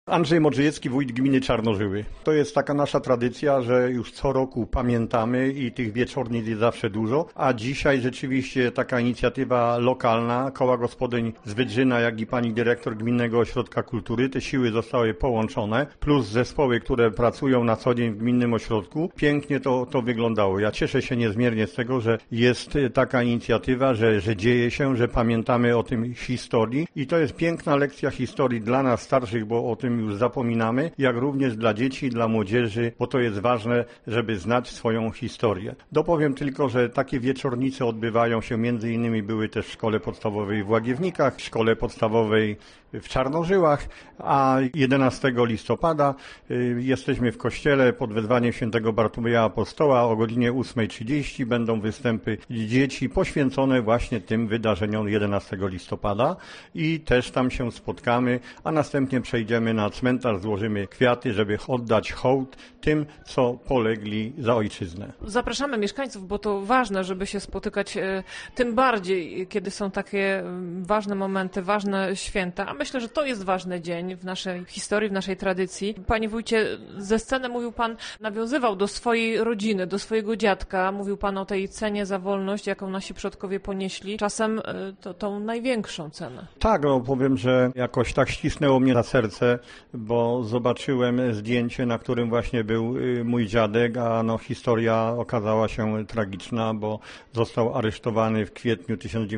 Andrzej Modrzejewski, wójt gminy Czarnożyły. To jest taka nasza tradycja, że już co roku pamiętamy i tych wieczornic jest zawsze dużo, a dzisiaj rzeczywiście taka inicjatywa lokalna, koła gospodyń z Wydrzyna, jak i pani dyrektor Gminnego Ośrodka Kultury, te siły zostały połączone, plus zespoły, które pracują na co dzień w Gminnym Ośrodku. Pięknie to wyglądało. Ja cieszę się niezmiernie z tego, że jest taka inicjatywa, że dzieje się, że pamiętamy o tym historii i to jest piękna lekcja historii dla nas starszych, bo o tym już zapominamy, jak również dla dzieci, dla młodzieży, bo to jest ważne, żeby znać swoją historię. Dopowiem tylko, że takie wieczornice odbywają się, między innymi były też w szkole podstawowej w Łagiewnikach, w szkole podstawowej w Czarnożyłach, a 11 listopada jesteśmy w kościele pod wezwaniem świętego Bartłomieja Apostoła o godzinie 8:30 będą występy dzieci poświęcone właśnie tym wydarzeniom 11 listopada i też tam się spotkamy, a następnie przejdziemy na cmentarz, złożymy kwiaty, żeby oddać hołd tym, co polegli za ojczyznę. Zapraszamy mieszkańców, bo to ważne, żeby się spotykać, tym bardziej, kiedy są takie ważne momenty, ważne święta. A myślę, że to jest ważny dzień w naszej historii, w naszej tradycji. Panie wójcie, ze sceny mówił pan, nawiązywał do swojej rodziny, do swojego dziadka. Mówił pan o tej cenie za wolność, jaką nasi przodkowie ponieśli. Czasem tą największą cenę. Tak, powiem, że jakoś tak ścisnęło mnie na serce, bo zobaczyłem zdjęcie, na którym właśnie był mój dziadek, a historia okazała się tragiczna, bo został aresztowany w kwietniu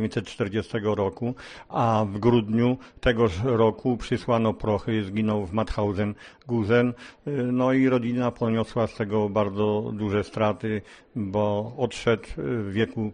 1940 roku, a w grudniu tegoż roku przysłano prochy, zginął w Mauthausen-Gusen, no i rodzina poniosła z tego bardzo duże straty, bo odszedł w wieku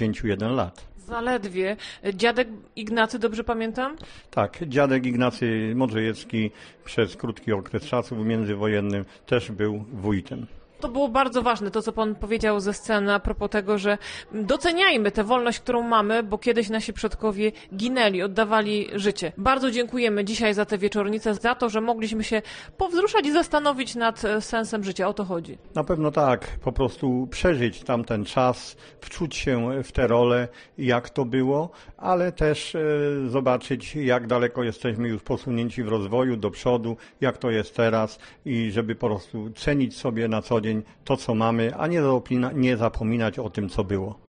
51 lat. Zaledwie. Dziadek Ignacy, dobrze pamiętam? Tak, dziadek Ignacy Modrzejewski przez krótki okres czasu międzywojennym też był wójtem. To było bardzo ważne, to co pan powiedział ze sceny a propos tego, że doceniajmy tę wolność, którą mamy, bo kiedyś nasi przodkowie ginęli, oddawali życie. Bardzo dziękujemy dzisiaj za tę wieczornicę, za to, że mogliśmy się powzruszać i zastanowić nad sensem życia. O to chodzi. Na pewno tak, po prostu przeżyć tamten czas, wczuć się w tę rolę, jak to było, ale też zobaczyć, jak daleko jesteśmy już posunięci w rozwoju, do przodu, jak to jest teraz i żeby po prostu cenić sobie na co dzień to, co mamy, a nie zapominać o tym, co było.